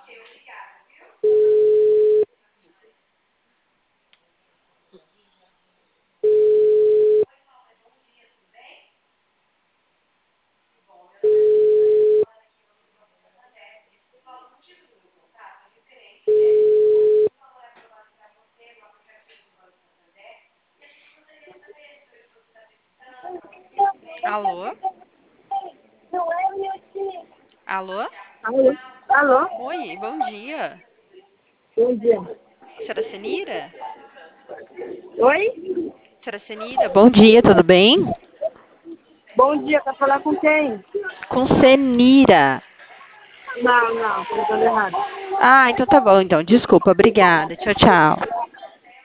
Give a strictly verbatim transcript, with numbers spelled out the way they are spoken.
Alô? Alô? Alô? Alô? Oi, bom dia. Bom dia. Senhora Senira? Oi? Senhora Senira, bom dia, tudo bem? Bom dia, tá falando com quem? Com Senira. Não, não, tô falando errado. Ah, então tá bom, então. Desculpa, obrigada. Tchau, tchau.